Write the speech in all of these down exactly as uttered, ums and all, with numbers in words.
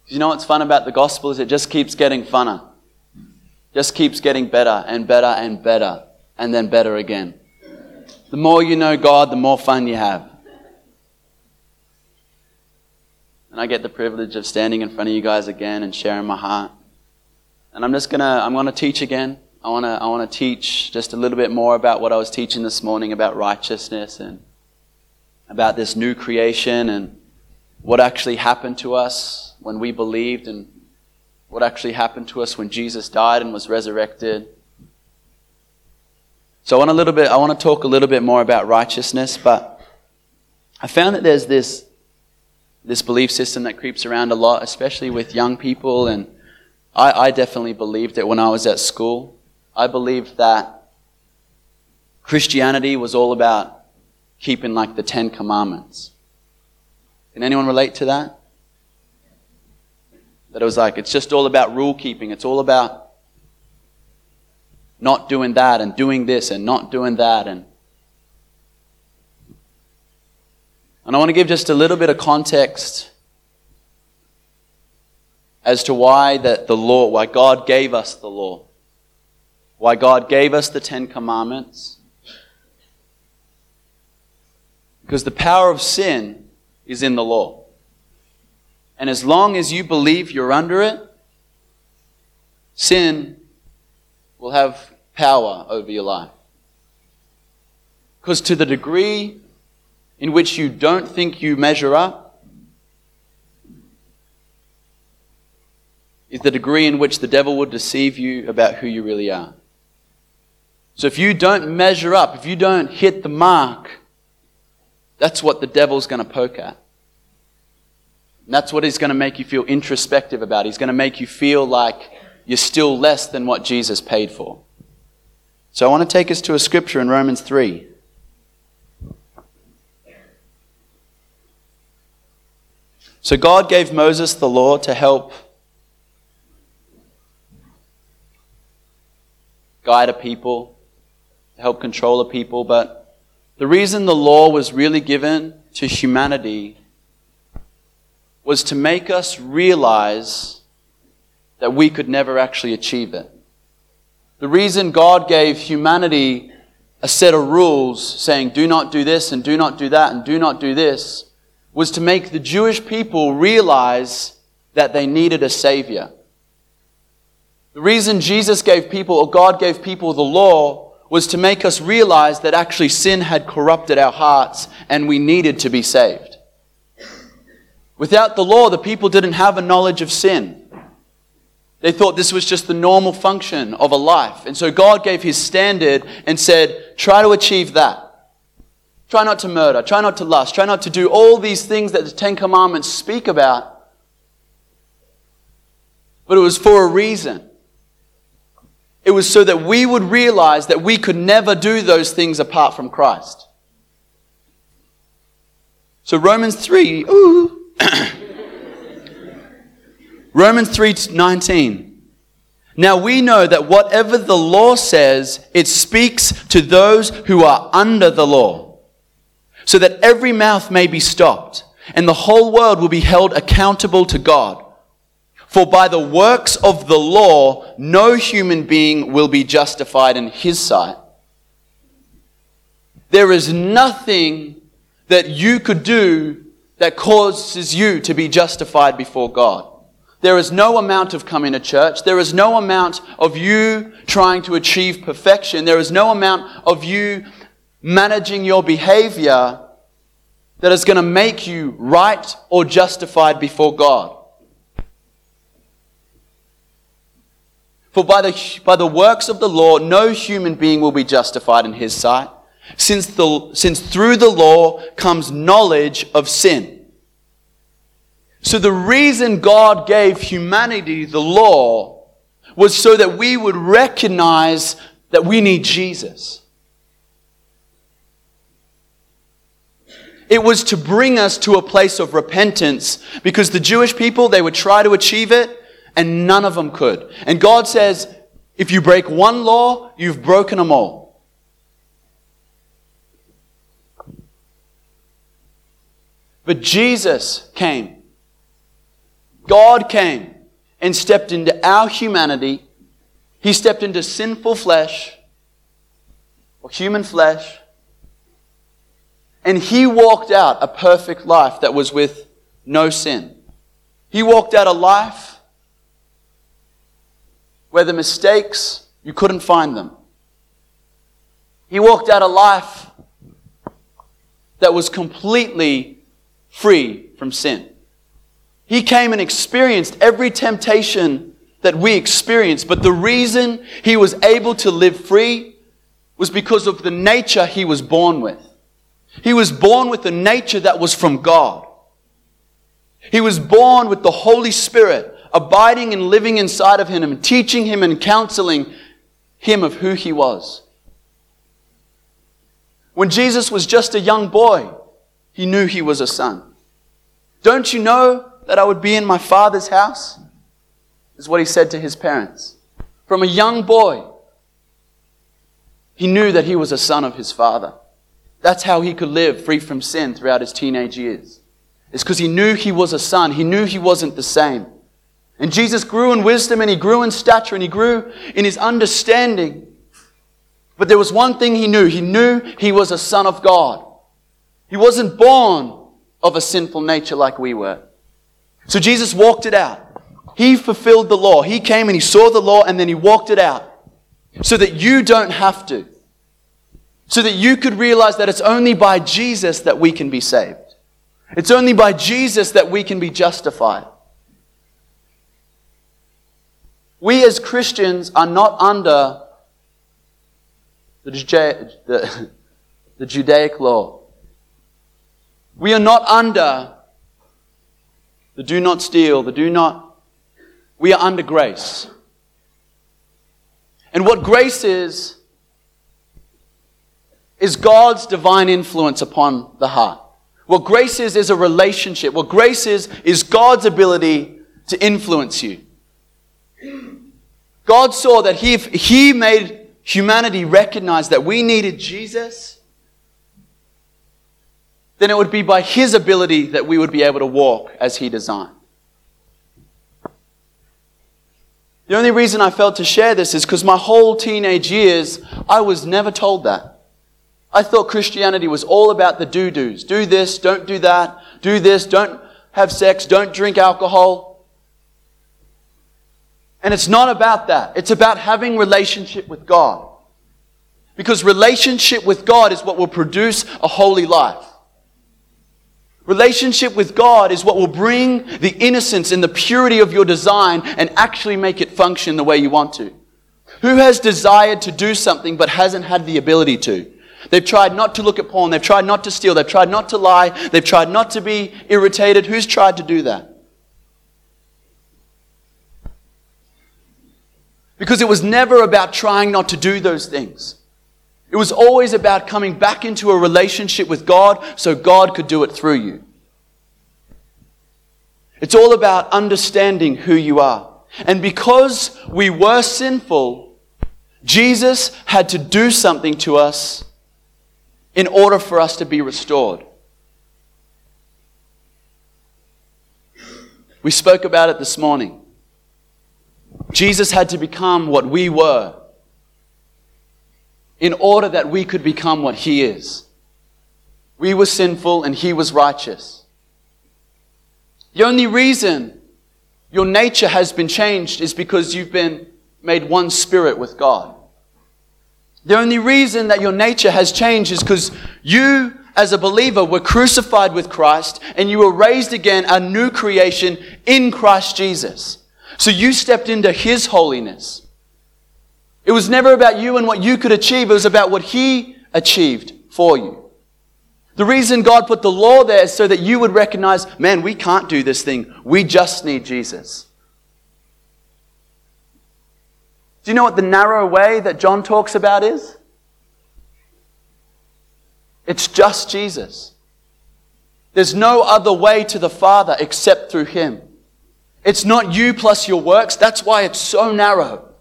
You know what's fun about the gospel is it just keeps getting funner. Just keeps getting better and better and better and then better again. The more you know God, the more fun you have. And I get the privilege of standing in front of you guys again and sharing my heart. And I'm just gonna, I'm gonna teach again. I wanna, I wanna teach just a little bit more about what I was teaching this morning about righteousness and about this new creation and what actually happened to us when we believed and what actually happened to us when Jesus died and was resurrected. So I want a little bit, I want to talk a little bit more about righteousness, but I found that there's this this belief system that creeps around a lot, especially with young people, and I, I definitely believed it when I was at school. I believed that Christianity was all about keeping like the Ten Commandments. Can anyone relate to that? That it was like, it's just all about rule keeping. It's all about not doing that and doing this and not doing that. And, and I want to give just a little bit of context as to why that the law, why God gave us the law. Why God gave us the Ten Commandments. Because the power of sin is in the law. And as long as you believe you're under it, sin will have power over your life. Because to the degree in which you don't think you measure up is the degree in which the devil will deceive you about who you really are. So if you don't measure up, if you don't hit the mark, that's what the devil's going to poke at. And that's what he's going to make you feel introspective about. He's going to make you feel like you're still less than what Jesus paid for. So I want to take us to a scripture in Romans three. So God gave Moses the law to help guide a people, to help control a people. But the reason the law was really given to humanity was to make us realize that we could never actually achieve it. The reason God gave humanity a set of rules saying, do not do this and do not do that and do not do this, was to make the Jewish people realize that they needed a Savior. The reason Jesus gave people, or God gave people the law, was to make us realize that actually sin had corrupted our hearts and we needed to be saved. Without the law, the people didn't have a knowledge of sin. They thought this was just the normal function of a life. And so God gave His standard and said, try to achieve that. Try not to murder. Try not to lust. Try not to do all these things that the Ten Commandments speak about. But it was for a reason. It was so that we would realize that we could never do those things apart from Christ. So Romans three, ooh. Romans three nineteen. Now we know that whatever the law says, it speaks to those who are under the law, so that every mouth may be stopped, and the whole world will be held accountable to God. For by the works of the law, no human being will be justified in His sight. There is nothing that you could do that causes you to be justified before God. There is no amount of coming to church. There is no amount of you trying to achieve perfection. There is no amount of you managing your behavior that is going to make you right or justified before God. For by the, by the works of the law, no human being will be justified in His sight, since, the, since through the law comes knowledge of sin. So the reason God gave humanity the law was so that we would recognize that we need Jesus. It was to bring us to a place of repentance, because the Jewish people, they would try to achieve it, and none of them could. And God says, if you break one law, you've broken them all. But Jesus came. God came and stepped into our humanity. He stepped into sinful flesh, or human flesh, and He walked out a perfect life that was with no sin. He walked out a life where the mistakes, you couldn't find them. He walked out a life that was completely free from sin. He came and experienced every temptation that we experience, but the reason He was able to live free was because of the nature He was born with. He was born with a nature that was from God. He was born with the Holy Spirit abiding and living inside of Him and teaching Him and counseling Him of who He was. When Jesus was just a young boy, He knew He was a son. Don't you know that I would be in my Father's house? Is what He said to His parents. From a young boy, He knew that He was a son of His Father. That's how He could live free from sin throughout His teenage years. It's because He knew He was a son. He knew He wasn't the same. And Jesus grew in wisdom and He grew in stature and He grew in His understanding. But there was one thing He knew. He knew He was a son of God. He wasn't born of a sinful nature like we were. So Jesus walked it out. He fulfilled the law. He came and He saw the law and then He walked it out. So that you don't have to. So that you could realize that it's only by Jesus that we can be saved. It's only by Jesus that we can be justified. We as Christians are not under the, Juda- the, the Judaic law. We are not under the do not steal, the do not... We are under grace. And what grace is, is God's divine influence upon the heart. What grace is, is a relationship. What grace is, is God's ability to influence you. God saw that he, if He made humanity recognize that we needed Jesus, then it would be by His ability that we would be able to walk as He designed. The only reason I felt to share this is because my whole teenage years, I was never told that. I thought Christianity was all about the do-dos. Do this, don't do that. Do this, don't have sex, don't drink alcohol. And it's not about that. It's about having relationship with God. Because relationship with God is what will produce a holy life. Relationship with God is what will bring the innocence and the purity of your design and actually make it function the way you want to. Who has desired to do something but hasn't had the ability to? They've tried not to look at porn. They've tried not to steal. They've tried not to lie. They've tried not to be irritated. Who's tried to do that? Because it was never about trying not to do those things. It was always about coming back into a relationship with God so God could do it through you. It's all about understanding who you are. And because we were sinful, Jesus had to do something to us in order for us to be restored. We spoke about it this morning. Jesus had to become what we were in order that we could become what He is. We were sinful and He was righteous. The only reason your nature has been changed is because you've been made one spirit with God. The only reason that your nature has changed is because you, as a believer, were crucified with Christ and you were raised again, a new creation in Christ Jesus. So you stepped into His holiness. It was never about you and what you could achieve. It was about what He achieved for you. The reason God put the law there is so that you would recognize, man, we can't do this thing. We just need Jesus. Do you know what the narrow way that John talks about is? It's just Jesus. There's no other way to the Father except through Him. It's not you plus your works. That's why it's so narrow.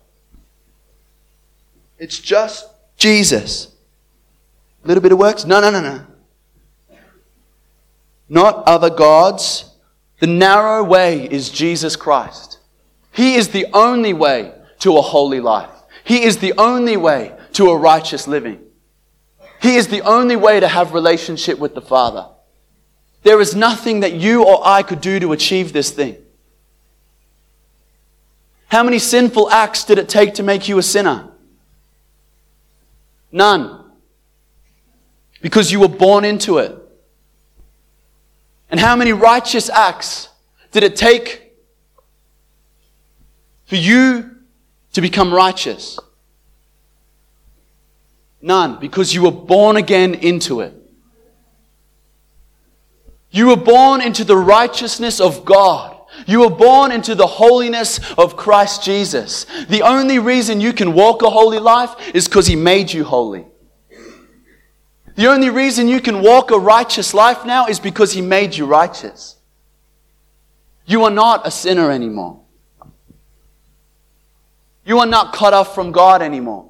It's just Jesus. A little bit of works? No, no, no, no. Not other gods, The narrow way is Jesus Christ. He is the only way to a holy life. He is the only way to a righteous living. He is the only way to have relationship with the Father. There is nothing that you or I could do to achieve this thing. How many sinful acts did it take to make you a sinner? None. Because you were born into it. And how many righteous acts did it take for you to become righteous? None, because you were born again into it. You were born into the righteousness of God. You were born into the holiness of Christ Jesus. The only reason you can walk a holy life is because He made you holy. The only reason you can walk a righteous life now is because He made you righteous. You are not a sinner anymore. You are not cut off from God anymore.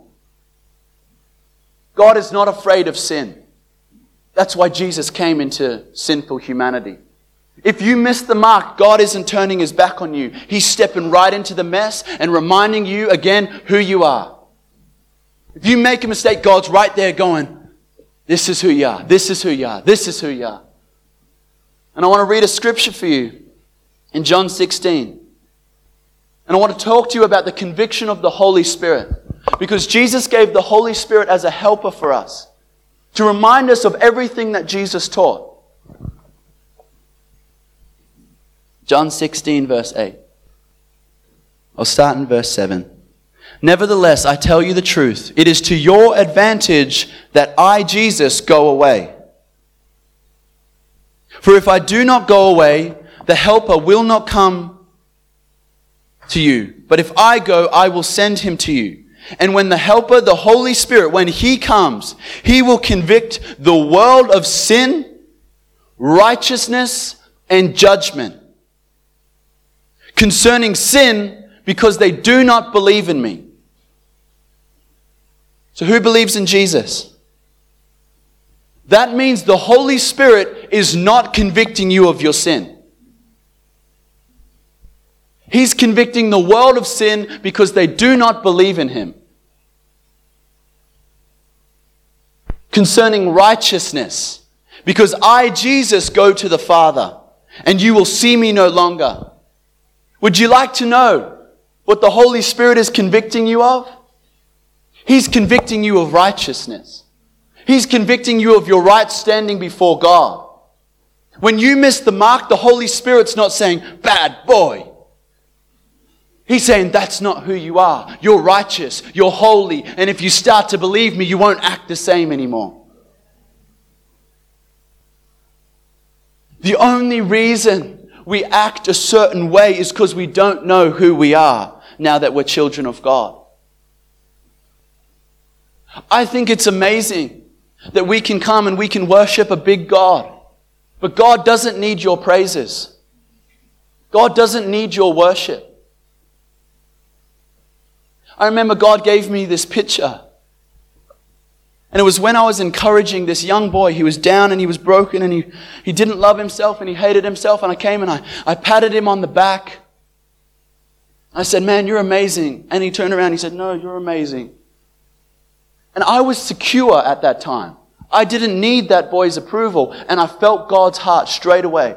God is not afraid of sin. That's why Jesus came into sinful humanity. If you miss the mark, God isn't turning His back on you. He's stepping right into the mess and reminding you again who you are. If you make a mistake, God's right there going, this is who you are, this is who you are, this is who you are. And I want to read a scripture for you in John sixteen. And I want to talk to you about the conviction of the Holy Spirit. Because Jesus gave the Holy Spirit as a helper for us, to remind us of everything that Jesus taught. John sixteen, verse eight. I'll start in verse seven. Nevertheless, I tell you the truth. It is to your advantage that I, Jesus, go away. For if I do not go away, the Helper will not come to you. But if I go, I will send Him to you. And when the Helper, the Holy Spirit, when He comes, He will convict the world of sin, righteousness, and judgment. Concerning sin, because they do not believe in me. So who believes in Jesus? That means the Holy Spirit is not convicting you of your sin. He's convicting the world of sin because they do not believe in Him. Concerning righteousness, because I, Jesus, go to the Father, and you will see me no longer. Would you like to know what the Holy Spirit is convicting you of? He's convicting you of righteousness. He's convicting you of your right standing before God. When you miss the mark, the Holy Spirit's not saying, bad boy. He's saying, that's not who you are. You're righteous. You're holy. And if you start to believe me, you won't act the same anymore. The only reason we act a certain way is because we don't know who we are now that we're children of God. I think it's amazing that we can come and we can worship a big God. But God doesn't need your praises. God doesn't need your worship. I remember God gave me this picture. And it was when I was encouraging this young boy. He was down and he was broken and he, he didn't love himself and he hated himself. And I came and I, I patted him on the back. I said, man, you're amazing. And he turned around and he said, no, you're amazing. And I was secure at that time. I didn't need that boy's approval. And I felt God's heart straight away.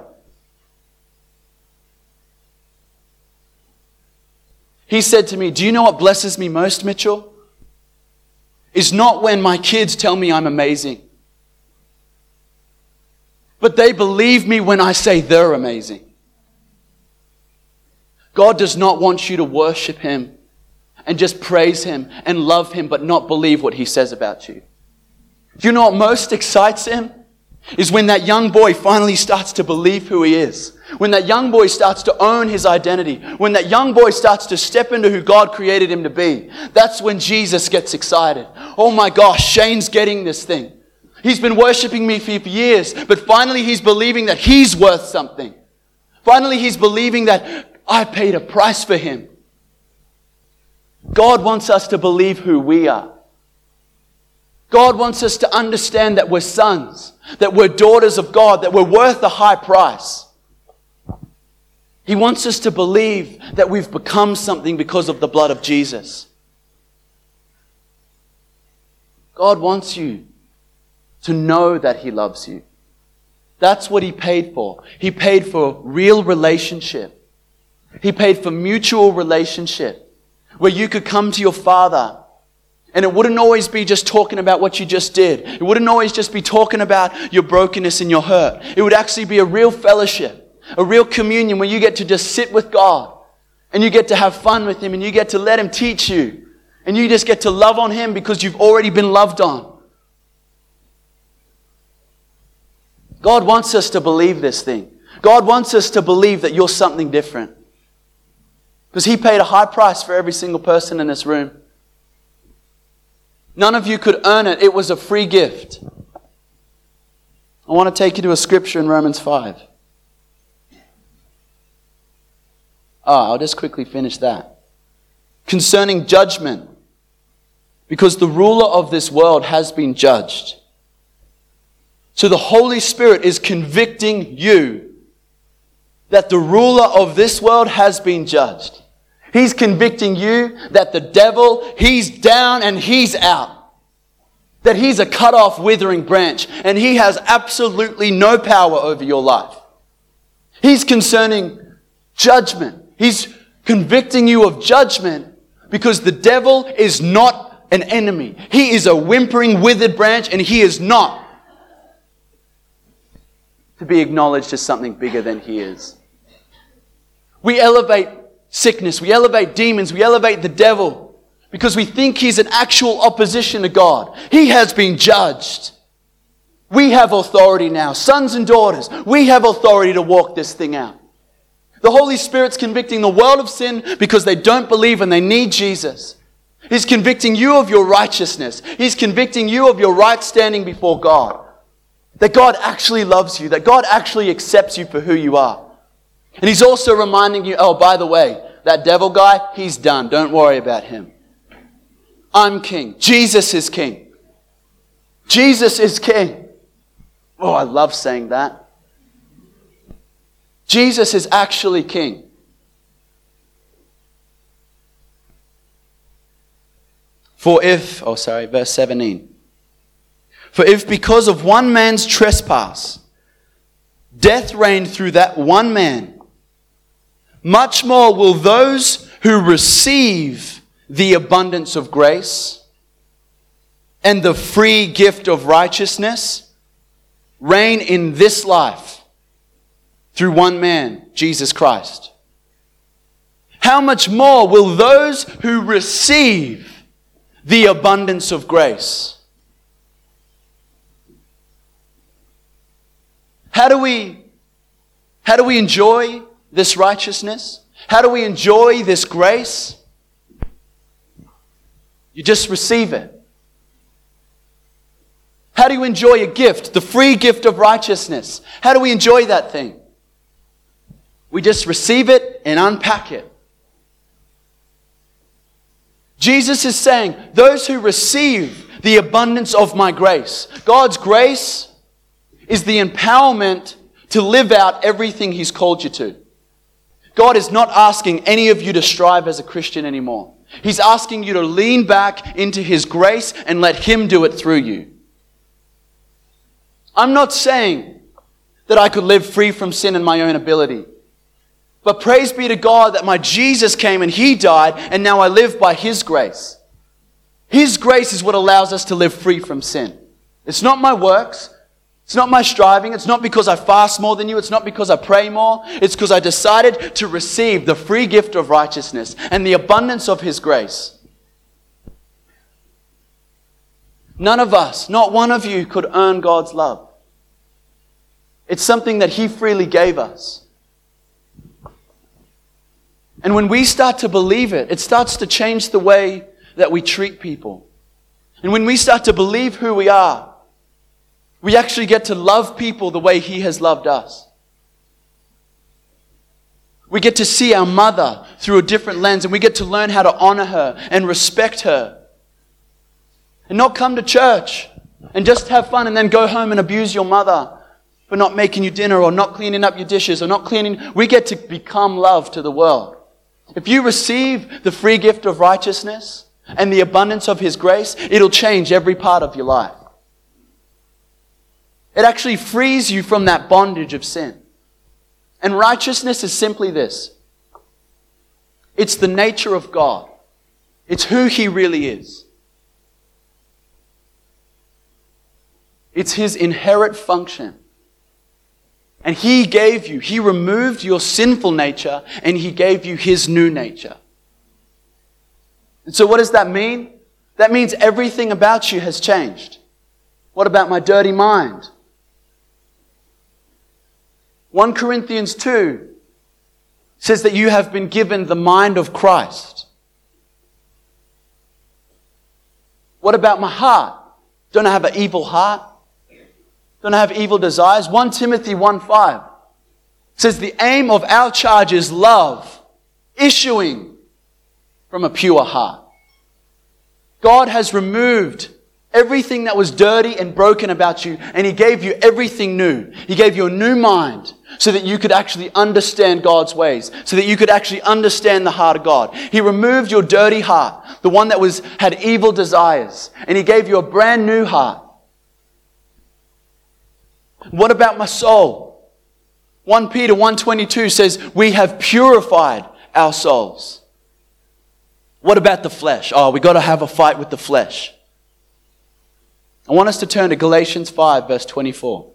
He said to me, do you know what blesses me most, Mitchell? Is not when my kids tell me I'm amazing. But they believe me when I say they're amazing. God does not want you to worship Him and just praise Him and love Him but not believe what He says about you. Do you know what most excites Him? Is when that young boy finally starts to believe who he is. When that young boy starts to own his identity. When that young boy starts to step into who God created him to be. That's when Jesus gets excited. Oh my gosh, Shane's getting this thing. He's been worshiping me for years, but finally he's believing that he's worth something. Finally he's believing that I paid a price for him. God wants us to believe who we are. God wants us to understand that we're sons, that we're daughters of God, that we're worth a high price. He wants us to believe that we've become something because of the blood of Jesus. God wants you to know that He loves you. That's what He paid for. He paid for real relationship. He paid for mutual relationship where you could come to your Father and it wouldn't always be just talking about what you just did. It wouldn't always just be talking about your brokenness and your hurt. It would actually be a real fellowship. A real communion where you get to just sit with God and you get to have fun with Him and you get to let Him teach you and you just get to love on Him because you've already been loved on. God wants us to believe this thing. God wants us to believe that you're something different. Because He paid a high price for every single person in this room. None of you could earn it. It was a free gift. I want to take you to a scripture in Romans five. Ah, I'll just quickly finish that. Concerning judgment, because the ruler of this world has been judged. So the Holy Spirit is convicting you that the ruler of this world has been judged. He's convicting you that the devil, he's down and he's out. That he's a cut off, withering branch and he has absolutely no power over your life. He's concerning judgment. He's convicting you of judgment because the devil is not an enemy. He is a whimpering, withered branch and he is not to be acknowledged as something bigger than he is. We elevate sickness, we elevate demons, we elevate the devil because we think he's an actual opposition to God. He has been judged. We have authority now. Sons and daughters, we have authority to walk this thing out. The Holy Spirit's convicting the world of sin because they don't believe and they need Jesus. He's convicting you of your righteousness. He's convicting you of your right standing before God. That God actually loves you. That God actually accepts you for who you are. And He's also reminding you, oh, by the way, that devil guy, he's done. Don't worry about him. I'm king. Jesus is king. Jesus is king. Oh, I love saying that. Jesus is actually king. For if, oh sorry, verse seventeen. For if because of one man's trespass, death reigned through that one man, much more will those who receive the abundance of grace and the free gift of righteousness reign in this life through one man, Jesus Christ. How much more will those who receive the abundance of grace? How do we, how do we enjoy this righteousness? How do we enjoy this grace? You just receive it. How do you enjoy a gift, the free gift of righteousness? How do we enjoy that thing? We just receive it and unpack it. Jesus is saying, those who receive the abundance of my grace, God's grace is the empowerment to live out everything He's called you to. God is not asking any of you to strive as a Christian anymore. He's asking you to lean back into His grace and let Him do it through you. I'm not saying that I could live free from sin in my own ability. But praise be to God that my Jesus came and He died and now I live by His grace. His grace is what allows us to live free from sin. It's not my works. It's not my striving. It's not because I fast more than you. It's not because I pray more. It's because I decided to receive the free gift of righteousness and the abundance of His grace. None of us, not one of you, could earn God's love. It's something that He freely gave us. And when we start to believe it, it starts to change the way that we treat people. And when we start to believe who we are, we actually get to love people the way He has loved us. We get to see our mother through a different lens and we get to learn how to honor her and respect her. And not come to church and just have fun and then go home and abuse your mother. for not making you dinner or not cleaning up your dishes or not cleaning. We get to become love to the world. If you receive the free gift of righteousness and the abundance of His grace, it'll change every part of your life. It actually frees you from that bondage of sin. And righteousness is simply this. It's the nature of God. It's who He really is. It's His inherent function. And He gave you, He removed your sinful nature and He gave you His new nature. And so what does that mean? That means everything about you has changed. What about my dirty mind? First Corinthians two says that you have been given the mind of Christ. What about my heart? Don't I have an evil heart? Don't I have evil desires? First Timothy one five says the aim of our charge is love, issuing from a pure heart. God has removed everything that was dirty and broken about you, and He gave you everything new. He gave you a new mind so that you could actually understand God's ways, so that you could actually understand the heart of God. He removed your dirty heart, the one that was had evil desires, and He gave you a brand new heart. What about my soul? First Peter one twenty-two says, we have purified our souls. What about the flesh? Oh, we got to have a fight with the flesh. I want us to turn to Galatians five, verse twenty-four.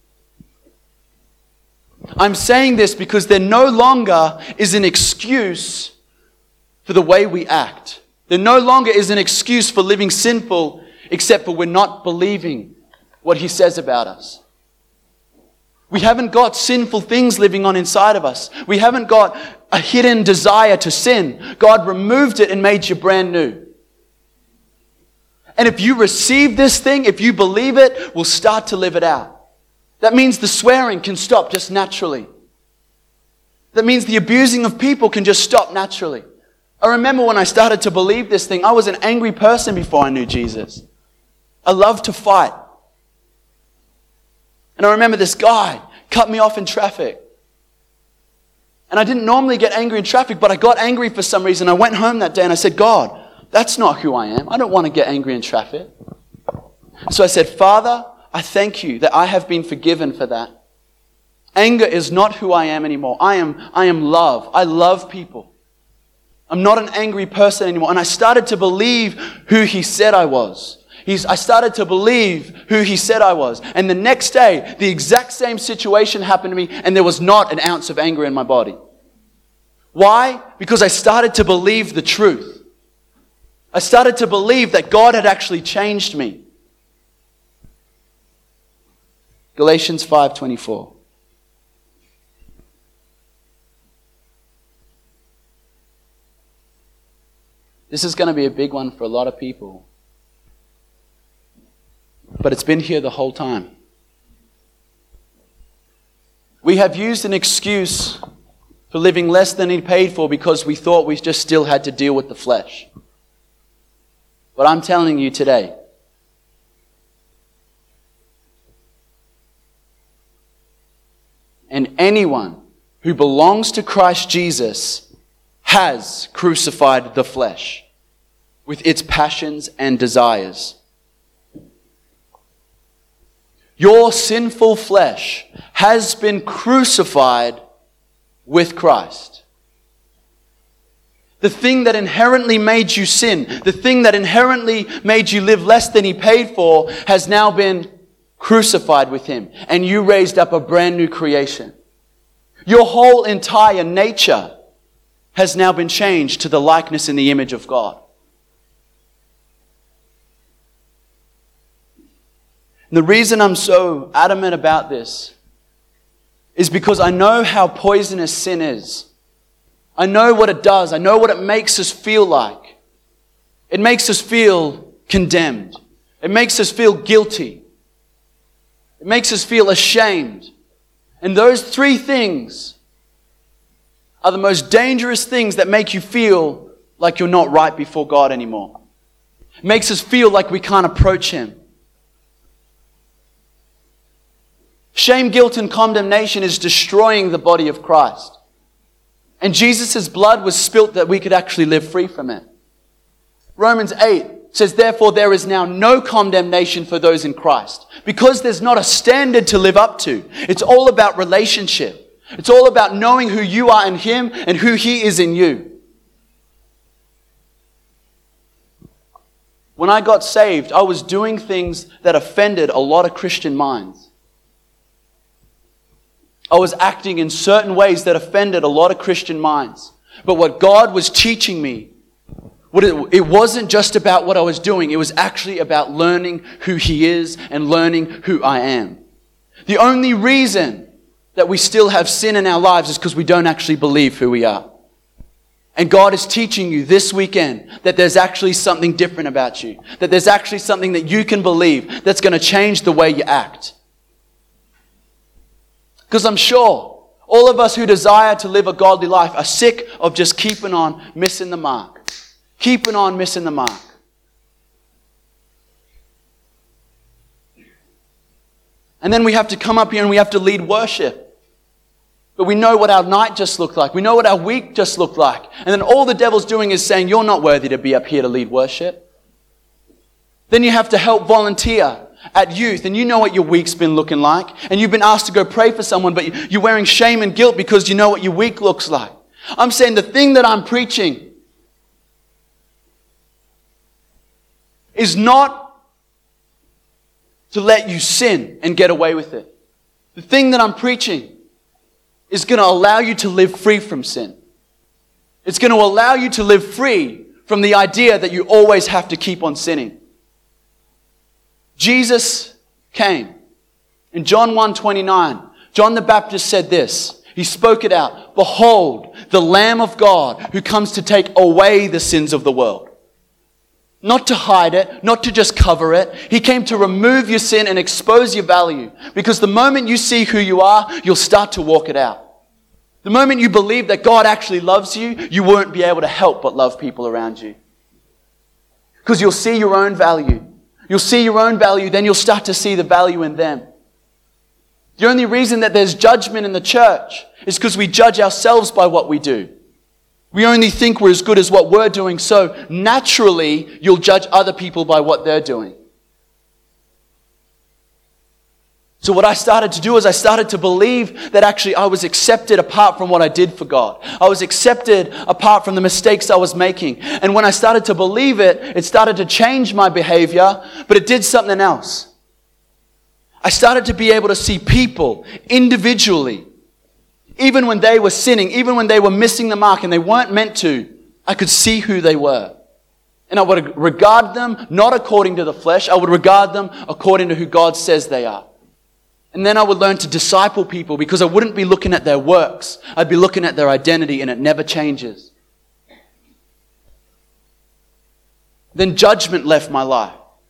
I'm saying this because there no longer is an excuse for the way we act. There no longer is an excuse for living sinful, except for we're not believing what He says about us. We haven't got sinful things living on inside of us. We haven't got a hidden desire to sin. God removed it and made you brand new. And if you receive this thing, if you believe it, we'll start to live it out. That means the swearing can stop just naturally. That means the abusing of people can just stop naturally. I remember when I started to believe this thing, I was an angry person before I knew Jesus. I loved to fight. And I remember this guy cut me off in traffic. And I didn't normally get angry in traffic, but I got angry for some reason. I went home that day and I said, God, that's not who I am. I don't want to get angry in traffic. So I said, Father, I thank you that I have been forgiven for that. Anger is not who I am anymore. I am, I am love. I love people. I'm not an angry person anymore. And I started to believe who He said I was. He's, I started to believe who He said I was. And the next day, the exact same situation happened to me, and there was not an ounce of anger in my body. Why? Because I started to believe the truth. I started to believe that God had actually changed me. Galatians five twenty-four. This is going to be a big one for a lot of people. But it's been here the whole time. We have used an excuse for living less than He paid for because we thought we just still had to deal with the flesh. But I'm telling you today, and anyone who belongs to Christ Jesus has crucified the flesh with its passions and desires. Your sinful flesh has been crucified with Christ. The thing that inherently made you sin, the thing that inherently made you live less than He paid for, has now been crucified with Him, and you raised up a brand new creation. Your whole entire nature has now been changed to the likeness and the image of God. And the reason I'm so adamant about this is because I know how poisonous sin is. I know what it does. I know what it makes us feel like. It makes us feel condemned. It makes us feel guilty. It makes us feel ashamed. And those three things are the most dangerous things that make you feel like you're not right before God anymore. It makes us feel like we can't approach Him. Shame, guilt, and condemnation is destroying the body of Christ. And Jesus' blood was spilt that we could actually live free from it. Romans eight says, therefore there is now no condemnation for those in Christ. Because there's not a standard to live up to. It's all about relationship. It's all about knowing who you are in Him and who He is in you. When I got saved, I was doing things that offended a lot of Christian minds. I was acting in certain ways that offended a lot of Christian minds. But what God was teaching me, it wasn't just about what I was doing. It was actually about learning who He is and learning who I am. The only reason that we still have sin in our lives is because we don't actually believe who we are. And God is teaching you this weekend that there's actually something different about you. That there's actually something that you can believe that's going to change the way you act. Because I'm sure all of us who desire to live a godly life are sick of just keeping on missing the mark. Keeping on missing the mark. And then we have to come up here and we have to lead worship. But we know what our night just looked like. We know what our week just looked like. And then all the devil's doing is saying, you're not worthy to be up here to lead worship. Then you have to help volunteer at youth. And you know what your week's been looking like. And you've been asked to go pray for someone, but you're wearing shame and guilt because you know what your week looks like. I'm saying the thing that I'm preaching is not to let you sin and get away with it. The thing that I'm preaching is going to allow you to live free from sin. It's going to allow you to live free from the idea that you always have to keep on sinning. Jesus came. In John one twenty-nine, John the Baptist said this. He spoke it out. Behold, the Lamb of God who comes to take away the sins of the world. Not to hide it, not to just cover it. He came to remove your sin and expose your value. Because the moment you see who you are, you'll start to walk it out. The moment you believe that God actually loves you, you won't be able to help but love people around you. Because you'll see your own value. You'll see your own value, then you'll start to see the value in them. The only reason that there's judgment in the church is because we judge ourselves by what we do. We only think we're as good as what we're doing, so naturally you'll judge other people by what they're doing. So what I started to do is I started to believe that actually I was accepted apart from what I did for God. I was accepted apart from the mistakes I was making. And when I started to believe it, it started to change my behavior, but it did something else. I started to be able to see people individually. Even when they were sinning, even when they were missing the mark and they weren't meant to, I could see who they were. And I would regard them not according to the flesh, I would regard them according to who God says they are. And then I would learn to disciple people because I wouldn't be looking at their works. I'd be looking at their identity, and it never changes. Then judgment left my life.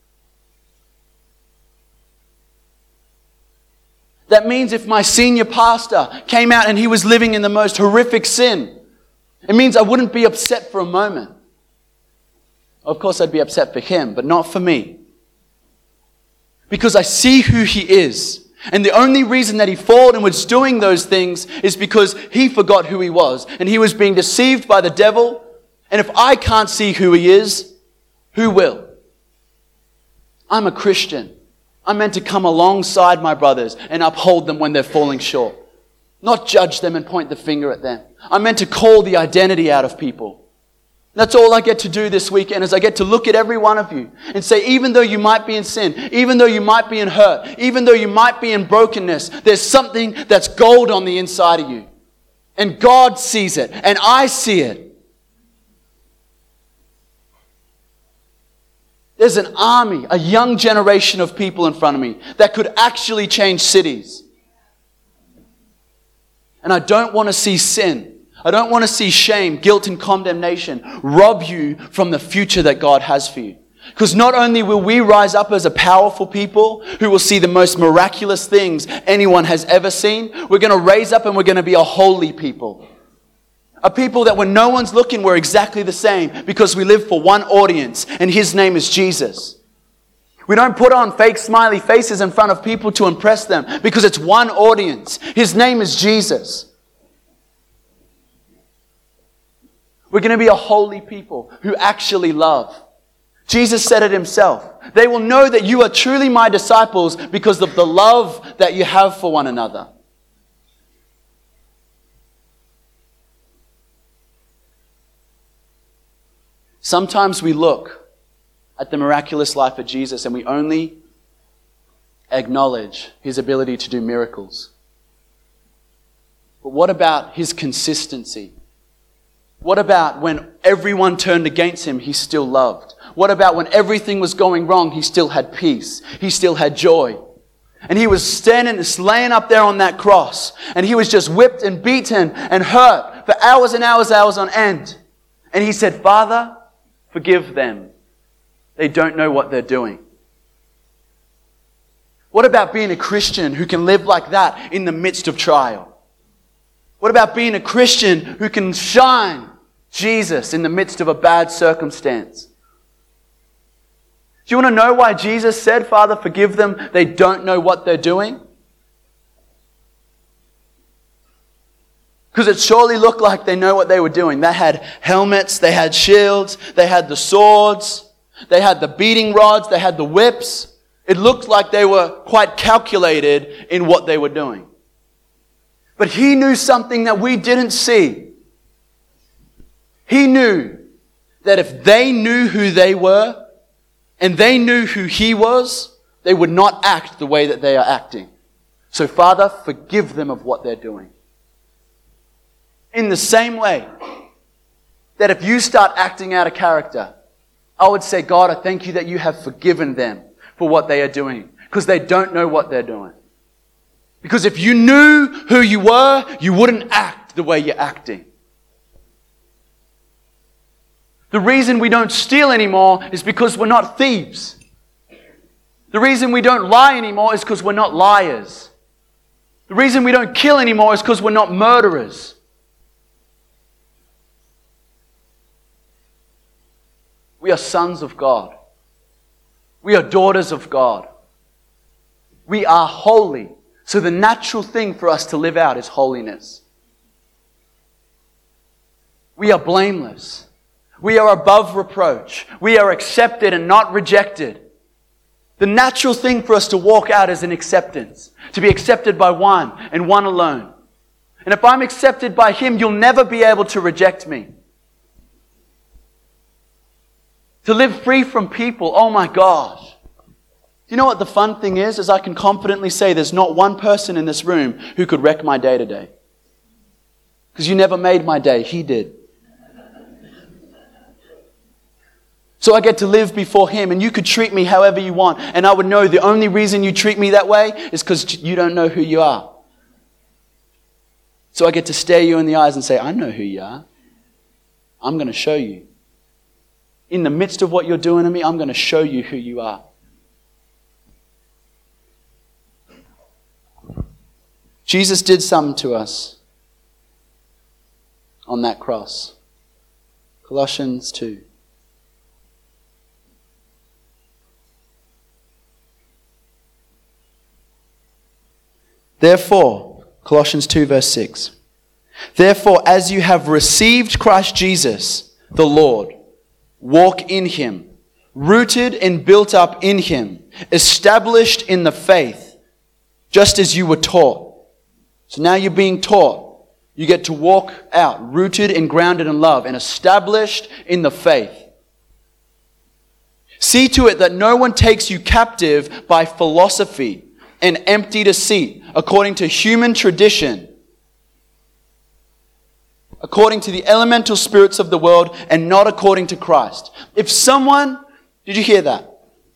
That means if my senior pastor came out and he was living in the most horrific sin, it means I wouldn't be upset for a moment. Of course, I'd be upset for him, but not for me. Because I see who he is. And the only reason that he fought and was doing those things is because he forgot who he was. And he was being deceived by the devil. And if I can't see who he is, who will? I'm a Christian. I'm meant to come alongside my brothers and uphold them when they're falling short. Not judge them and point the finger at them. I'm meant to call the identity out of people. That's all I get to do this weekend is I get to look at every one of you and say, even though you might be in sin, even though you might be in hurt, even though you might be in brokenness, there's something that's gold on the inside of you. And God sees it, and I see it. There's an army, a young generation of people in front of me that could actually change cities. And I don't want to see sin. I don't want to see shame, guilt, and condemnation rob you from the future that God has for you. Because not only will we rise up as a powerful people who will see the most miraculous things anyone has ever seen, we're going to raise up and we're going to be a holy people. A people that when no one's looking, we're exactly the same because we live for one audience, and his name is Jesus. We don't put on fake smiley faces in front of people to impress them because it's one audience. His name is Jesus. We're going to be a holy people who actually love. Jesus said it himself. They will know that you are truly my disciples because of the love that you have for one another. Sometimes we look at the miraculous life of Jesus and we only acknowledge his ability to do miracles. But what about his consistency? What about when everyone turned against him, he still loved? What about when everything was going wrong, he still had peace? He still had joy. And he was standing, laying up there on that cross. And he was just whipped and beaten and hurt for hours and hours, hours on end. And he said, Father, forgive them. They don't know what they're doing. What about being a Christian who can live like that in the midst of trial? What about being a Christian who can shine Jesus in the midst of a bad circumstance? Do you want to know why Jesus said, Father, forgive them, they don't know what they're doing? Because it surely looked like they know what they were doing. They had helmets, they had shields, they had the swords, they had the beating rods, they had the whips. It looked like they were quite calculated in what they were doing. But he knew something that we didn't see. He knew that if they knew who they were, and they knew who he was, they would not act the way that they are acting. So, Father, forgive them of what they're doing. In the same way that if you start acting out of character, I would say, God, I thank you that you have forgiven them for what they are doing, because they don't know what they're doing. Because if you knew who you were, you wouldn't act the way you're acting. The reason we don't steal anymore is because we're not thieves. The reason we don't lie anymore is because we're not liars. The reason we don't kill anymore is because we're not murderers. We are sons of God. We are daughters of God. We are holy. So the natural thing for us to live out is holiness. We are blameless. We are above reproach. We are accepted and not rejected. The natural thing for us to walk out is an acceptance. To be accepted by one and one alone. And if I'm accepted by him, you'll never be able to reject me. To live free from people, oh my gosh. You know what the fun thing is? Is I can confidently say there's not one person in this room who could wreck my day today. Because you never made my day, he did. So I get to live before him, and you could treat me however you want. And I would know the only reason you treat me that way is because you don't know who you are. So I get to stare you in the eyes and say, I know who you are. I'm going to show you. In the midst of what you're doing to me, I'm going to show you who you are. Jesus did something to us on that cross. Colossians two. Therefore, Colossians two verse six. Therefore, as you have received Christ Jesus, the Lord, walk in him, rooted and built up in him, established in the faith, just as you were taught. So now you're being taught. You get to walk out, rooted and grounded in love, and established in the faith. See to it that no one takes you captive by philosophy and empty deceit, according to human tradition, according to the elemental spirits of the world, and not according to Christ. If someone, did you hear that?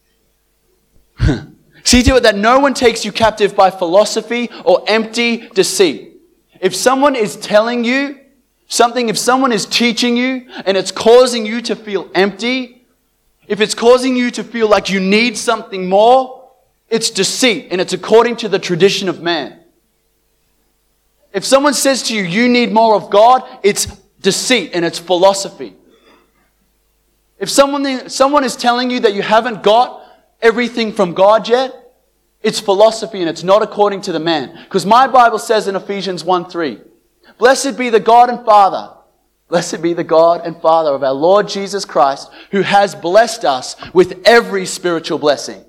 See to it that no one takes you captive by philosophy or empty deceit. If someone is telling you something, if someone is teaching you and it's causing you to feel empty, if it's causing you to feel like you need something more, it's deceit, and it's according to the tradition of man. If someone says to you, you need more of God, it's deceit and it's philosophy. If someone, someone is telling you that you haven't got everything from God yet, it's philosophy and it's not according to the man. Because my Bible says in Ephesians one three, blessed be the God and Father, blessed be the God and Father of our Lord Jesus Christ, who has blessed us with every spiritual blessing.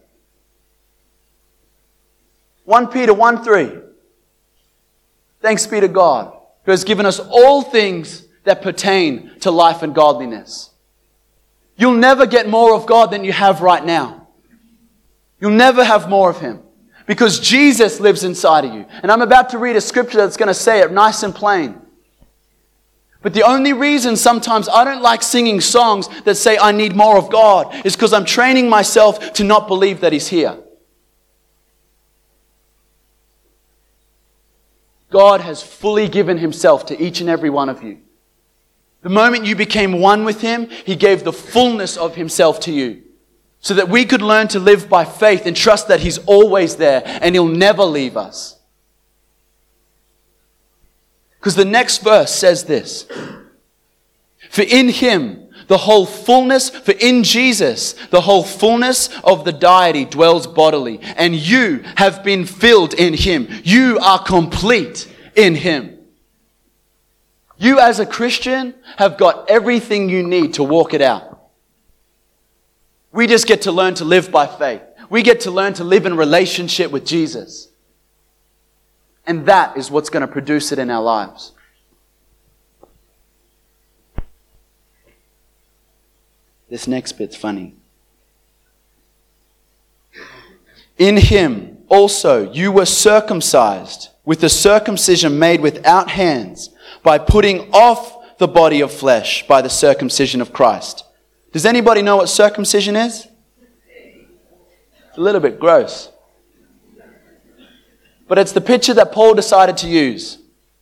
First Peter one three, thanks be to God, who has given us all things that pertain to life and godliness. You'll never get more of God than you have right now. You'll never have more of Him because Jesus lives inside of you. And I'm about to read a scripture that's going to say it nice and plain. But the only reason sometimes I don't like singing songs that say I need more of God is because I'm training myself to not believe that He's here. God has fully given Himself to each and every one of you. The moment you became one with Him, He gave the fullness of Himself to you. So that we could learn to live by faith and trust that He's always there and He'll never leave us. Because the next verse says this. For in Him, the whole fullness, for in Jesus, the whole fullness of the deity dwells bodily. And you have been filled in Him. You are complete in Him. You as a Christian have got everything you need to walk it out. We just get to learn to live by faith. We get to learn to live in relationship with Jesus. And that is what's going to produce it in our lives. This next bit's funny. In Him also you were circumcised with the circumcision made without hands, by putting off the body of flesh by the circumcision of Christ. Does anybody know what circumcision is? It's a little bit gross. But it's the picture that Paul decided to use.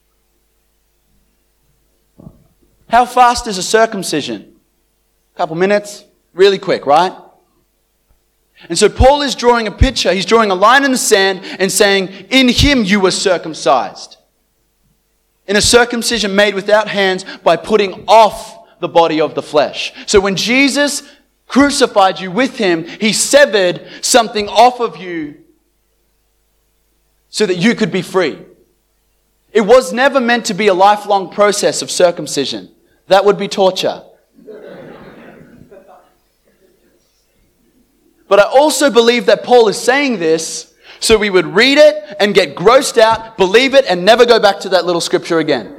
How fast is a circumcision? A couple minutes? Really quick, right? And so Paul is drawing a picture. He's drawing a line in the sand and saying, in Him you were circumcised. In a circumcision made without hands by putting off the body of the flesh. So when Jesus crucified you with Him, He severed something off of you so that you could be free. It was never meant to be a lifelong process of circumcision. That would be torture. But I also believe that Paul is saying this so we would read it and get grossed out, believe it, and never go back to that little scripture again.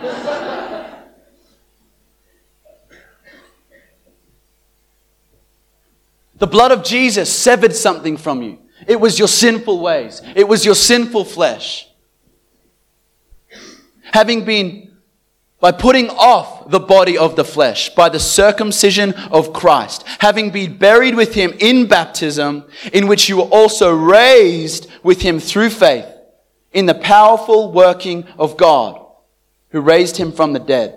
The blood of Jesus severed something from you. It was your sinful ways. It was your sinful flesh. Having been, by putting off the body of the flesh, by the circumcision of Christ, having been buried with Him in baptism, in which you were also raised with Him through faith, in the powerful working of God, who raised Him from the dead.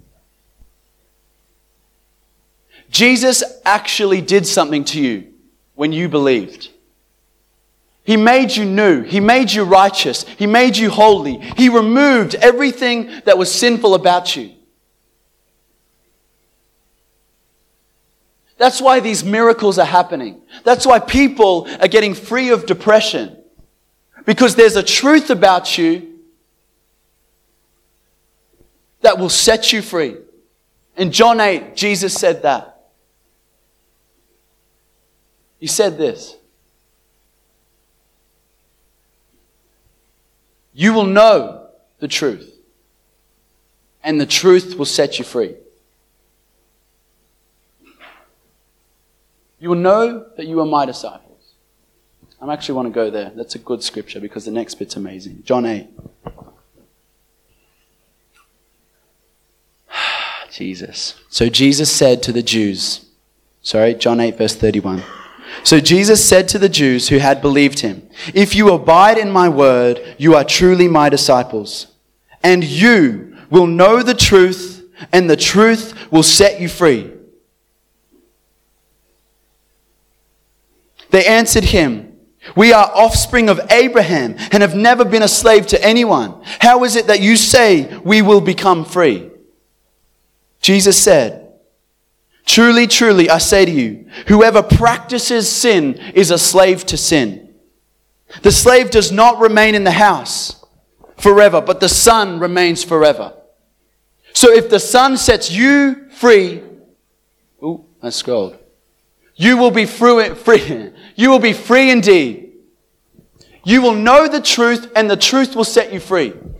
Jesus actually did something to you when you believed. He made you new. He made you righteous. He made you holy. He removed everything that was sinful about you. That's why these miracles are happening. That's why people are getting free of depression. Because there's a truth about you that will set you free. In John eight, Jesus said that. He said this. You will know the truth, and the truth will set you free. You will know that you are my disciples. I actually want to go there. That's a good scripture because the next bit's amazing. John eight. Jesus. So Jesus said to the Jews, sorry, John eight verse thirty-one. So Jesus said to the Jews who had believed Him, if you abide in my word, you are truly my disciples. And you will know the truth, and the truth will set you free. They answered Him, we are offspring of Abraham and have never been a slave to anyone. How is it that you say we will become free? Jesus said, Truly, truly, I say to you, whoever practices sin is a slave to sin. The slave does not remain in the house forever, but the Son remains forever. So if the Son sets you free, ooh, I scrolled. You will be free. You will be free indeed. You will know the truth, and the truth will set you free.